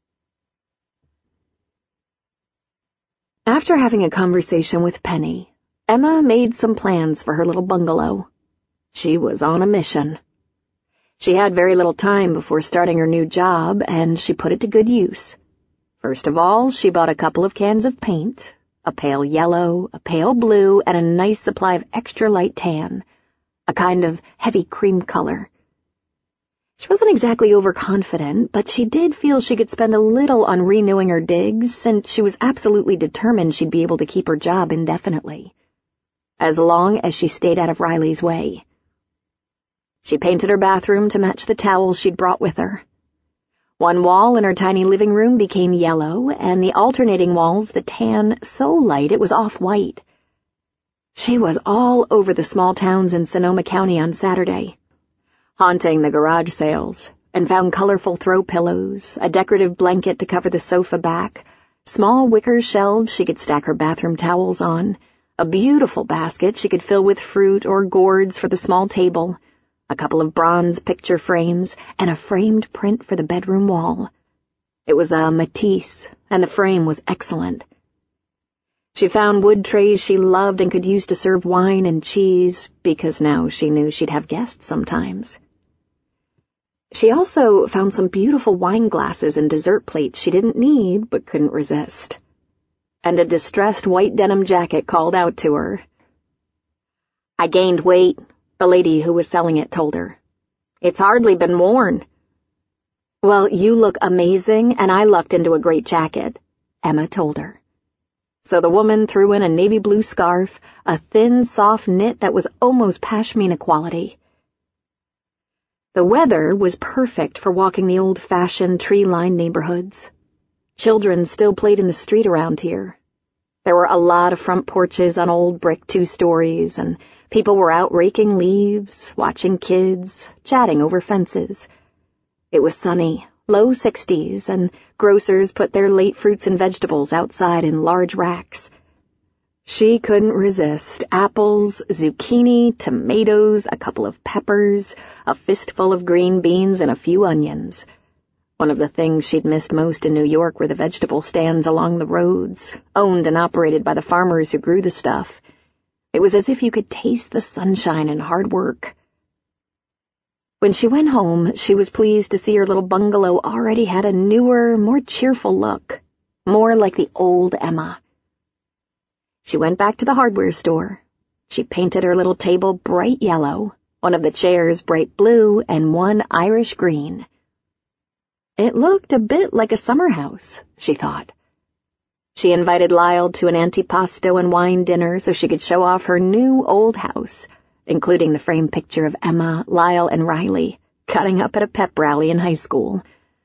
After having a conversation with Penny, Emma made some plans for her little bungalow. She was on a mission. She had very little time before starting her new job, and she put it to good use. First of all, she bought a couple of cans of paint, a pale yellow, a pale blue, and a nice supply of extra light tan, a kind of heavy cream color. She wasn't exactly overconfident, but she did feel she could spend a little on renewing her digs, since she was absolutely determined she'd be able to keep her job indefinitely, as long as she stayed out of Riley's way. She painted her bathroom to match the towels she'd brought with her. One wall in her tiny living room became yellow, and the alternating walls the tan so light it was off-white. She was all over the small towns in Sonoma County on Saturday, haunting the garage sales, and found colorful throw pillows, a decorative blanket to cover the sofa back, small wicker shelves she could stack her bathroom towels on, a beautiful basket she could fill with fruit or gourds for the small table, a couple of bronze picture frames, and a framed print for the bedroom wall. It was a Matisse, and the frame was excellent. She found wood trays she loved and could use to serve wine and cheese, because now she knew she'd have guests sometimes. She also found some beautiful wine glasses and dessert plates she didn't need but couldn't resist. And a distressed white denim jacket called out to her. "I gained weight," the lady who was selling it told her. "It's hardly been worn." "Well, you look amazing, and I lucked into a great jacket," Emma told her. So the woman threw in a navy blue scarf, a thin, soft knit that was almost pashmina quality. The weather was perfect for walking the old-fashioned, tree-lined neighborhoods. Children still played in the street around here. There were a lot of front porches on old brick 2-stories, and people were out raking leaves, watching kids, chatting over fences. It was sunny, low 60s, and grocers put their late fruits and vegetables outside in large racks. She couldn't resist apples, zucchini, tomatoes, a couple of peppers, a fistful of green beans, and a few onions. One of the things she'd missed most in New York were the vegetable stands along the roads, owned and operated by the farmers who grew the stuff. It was as if you could taste the sunshine and hard work. When she went home, she was pleased to see her little bungalow already had a newer, more cheerful look, more like the old Emma. She went back to the hardware store. She painted her little table bright yellow, one of the chairs bright blue, and one Irish green. It looked a bit like a summer house, she thought. She invited Lyle to an antipasto and wine dinner so she could show off her new old house, including the framed picture of Emma, Lyle, and Riley, cutting up at a pep rally in high school.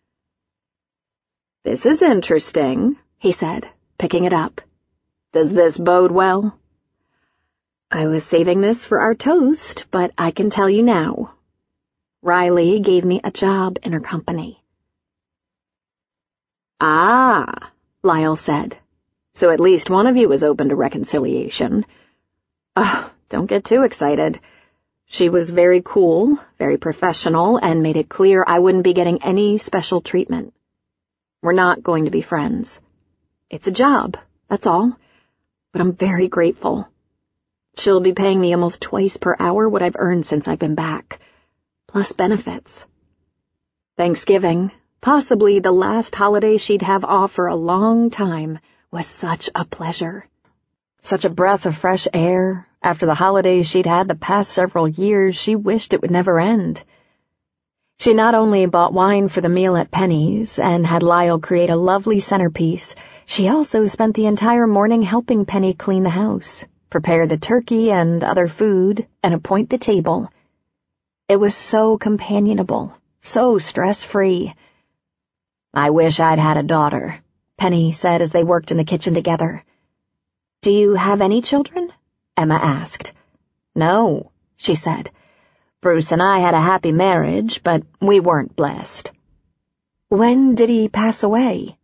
"This is interesting," he said, picking it up. "Does this bode well?" "I was saving this for our toast, but I can tell you now. Riley gave me a job in her company." "Ah," Lyle said. "So at least one of you is open to reconciliation." "Oh, don't get too excited. She was very cool, very professional, and made it clear I wouldn't be getting any special treatment. We're not going to be friends. It's a job, that's all. But I'm very grateful. She'll be paying me almost twice per hour what I've earned since I've been back, plus benefits. Thanksgiving, possibly the last holiday she'd have off for a long time, was such a pleasure. Such a breath of fresh air. After the holidays she'd had the past several years, she wished it would never end. She not only bought wine for the meal at Penny's and had Lyle create a lovely centerpiece, she also spent the entire morning helping Penny clean the house, prepare the turkey and other food, and appoint the table. It was so companionable, so stress-free. "I wish I'd had a daughter," Penny said as they worked in the kitchen together. "Do you have any children?" Emma asked. "No," she said. "Bruce and I had a happy marriage, but we weren't blessed." "When did he pass away?"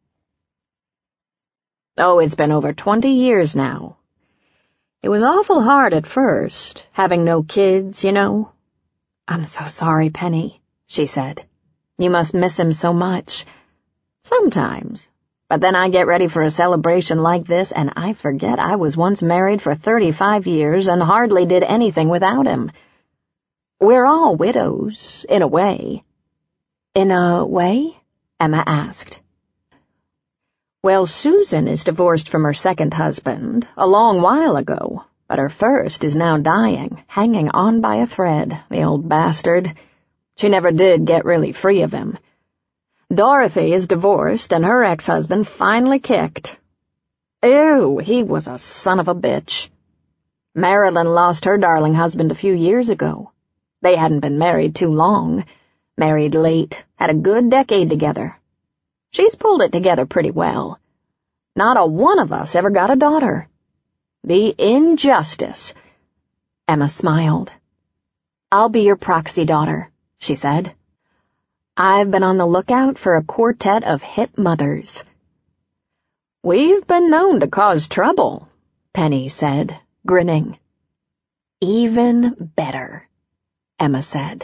"Oh, it's been over 20 years now. It was awful hard at first, having no kids, you know." "I'm so sorry, Penny," she said. "You must miss him so much." "Sometimes. But then I get ready for a celebration like this, and I forget I was once married for 35 years and hardly did anything without him. We're all widows, in a way." "In a way?" Emma asked. Well, Susan is divorced from her second husband a long while ago, but her first is now dying, hanging on by a thread, the old bastard. She never did get really free of him. Dorothy is divorced, and her ex-husband finally kicked. Ew, he was a son of a bitch. Marilyn lost her darling husband a few years ago. They hadn't been married too long. Married late, had a good decade together. She's pulled it together pretty well. Not a one of us ever got a daughter. The injustice. Emma smiled. I'll be your proxy daughter, she said. I've been on the lookout for a quartet of hip mothers. We've been known to cause trouble, Penny said, grinning. Even better, Emma said.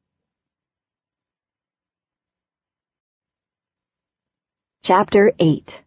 Chapter 8.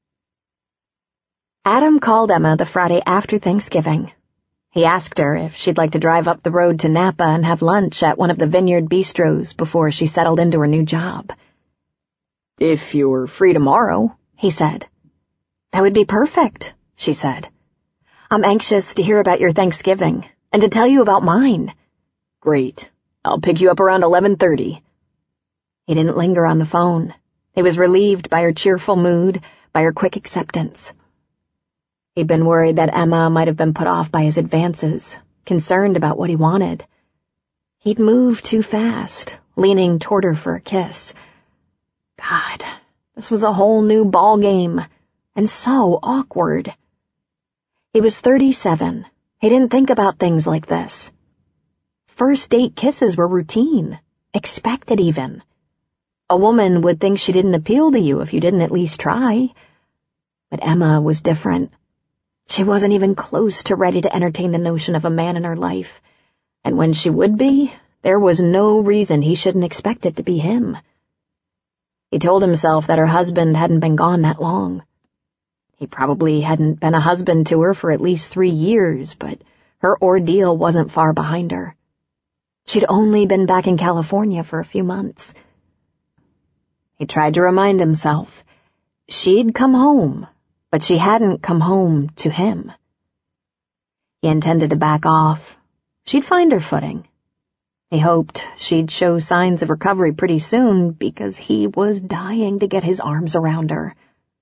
Adam called Emma the Friday after Thanksgiving. He asked her if she'd like to drive up the road to Napa and have lunch at one of the vineyard bistros before she settled into her new job. If you're free tomorrow, he said. That would be perfect, she said. I'm anxious to hear about your Thanksgiving and to tell you about mine. Great. I'll pick you up around 11:30. He didn't linger on the phone. He was relieved by her cheerful mood, by her quick acceptance. He'd been worried that Emma might have been put off by his advances, concerned about what he wanted. He'd moved too fast, leaning toward her for a kiss. God, this was a whole new ballgame, and so awkward. He was 37. He didn't think about things like this. First date kisses were routine, expected even. A woman would think she didn't appeal to you if you didn't at least try. But Emma was different. She wasn't even close to ready to entertain the notion of a man in her life, and when she would be, there was no reason he shouldn't expect it to be him. He told himself that her husband hadn't been gone that long. He probably hadn't been a husband to her for at least 3 years, but her ordeal wasn't far behind her. She'd only been back in California for a few months. He tried to remind himself. She'd come home, but she hadn't come home to him. He intended to back off. She'd find her footing. He hoped she'd show signs of recovery pretty soon because he was dying to get his arms around her.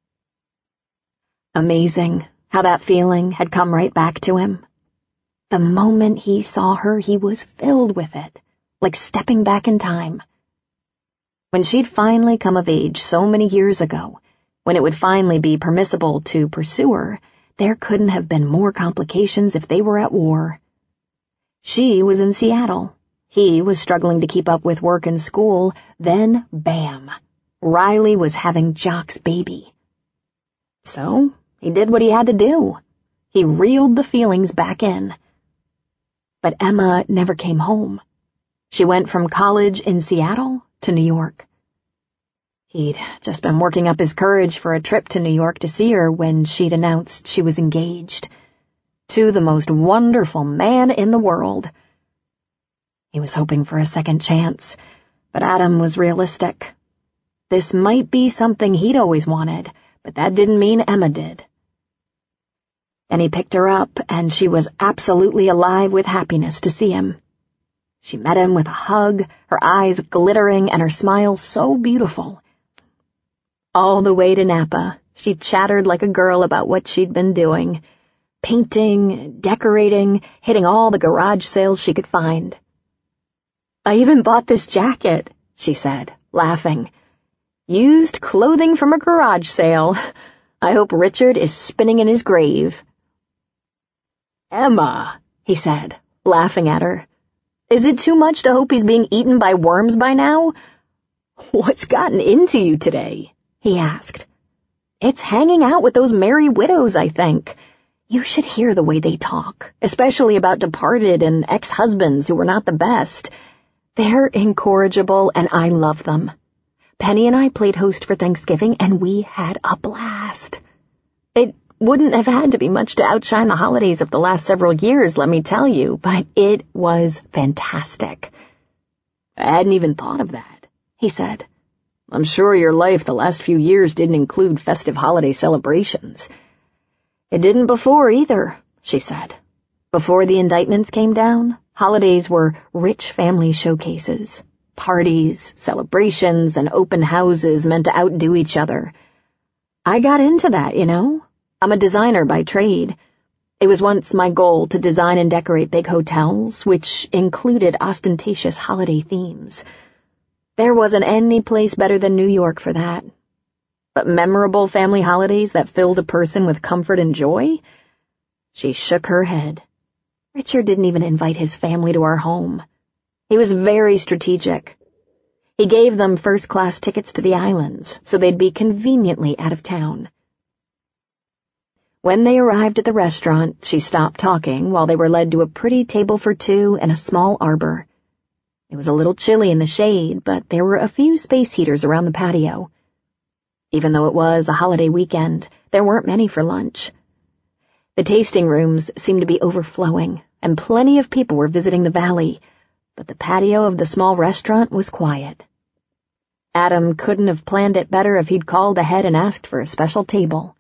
Amazing how that feeling had come right back to him. The moment he saw her, he was filled with it, like stepping back in time. When she'd finally come of age so many years ago, when it would finally be permissible to pursue her, there couldn't have been more complications if they were at war. She was in Seattle. He was struggling to keep up with work and school. Then, bam, Riley was having Jock's baby. So, he did what he had to do. He reeled the feelings back in. But Emma never came home. She went from college in Seattle to New York. He'd just been working up his courage for a trip to New York to see her when she'd announced she was engaged to the most wonderful man in the world. He was hoping for a second chance, but Adam was realistic. This might be something he'd always wanted, but that didn't mean Emma did. And he picked her up, and she was absolutely alive with happiness to see him. She met him with a hug, her eyes glittering and her smile so beautiful. All the way to Napa, she chattered like a girl about what she'd been doing, painting, decorating, hitting all the garage sales she could find. I even bought this jacket, she said, laughing. Used clothing from a garage sale. I hope Richard is spinning in his grave. Emma, he said, laughing at her. Is it too much to hope he's being eaten by worms by now? What's gotten into you today? He asked. It's hanging out with those merry widows, I think. You should hear the way they talk, especially about departed and ex-husbands who were not the best. They're incorrigible, and I love them. Penny and I played host for Thanksgiving, and we had a blast. It wouldn't have had to be much to outshine the holidays of the last several years, let me tell you, but it was fantastic. I hadn't even thought of that, he said. I'm sure your life the last few years didn't include festive holiday celebrations." "It didn't before either," she said. "Before the indictments came down, holidays were rich family showcases. Parties, celebrations, and open houses meant to outdo each other. I got into that, you know. I'm a designer by trade. It was once my goal to design and decorate big hotels, which included ostentatious holiday themes. There wasn't any place better than New York for that. But memorable family holidays that filled a person with comfort and joy?" She shook her head. "Richard didn't even invite his family to our home. He was very strategic. He gave them first-class tickets to the islands, so they'd be conveniently out of town." When they arrived at the restaurant, she stopped talking while they were led to a pretty table for two in a small arbor. It was a little chilly in the shade, but there were a few space heaters around the patio. Even though it was a holiday weekend, there weren't many for lunch. The tasting rooms seemed to be overflowing, and plenty of people were visiting the valley, but the patio of the small restaurant was quiet. Adam couldn't have planned it better if he'd called ahead and asked for a special table.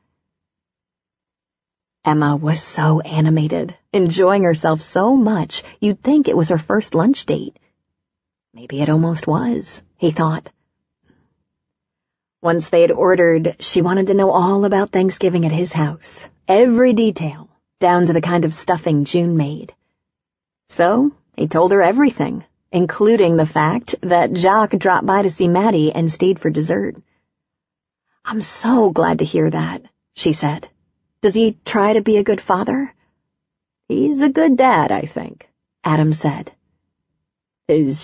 Emma was so animated, enjoying herself so much you'd think it was her first lunch date. Maybe it almost was, he thought. Once they had ordered, she wanted to know all about Thanksgiving at his house, every detail, down to the kind of stuffing June made. So he told her everything, including the fact that Jacques dropped by to see Maddie and stayed for dessert. "I'm so glad to hear that," she said. "Does he try to be a good father?" "He's a good dad, I think," Adam said. "His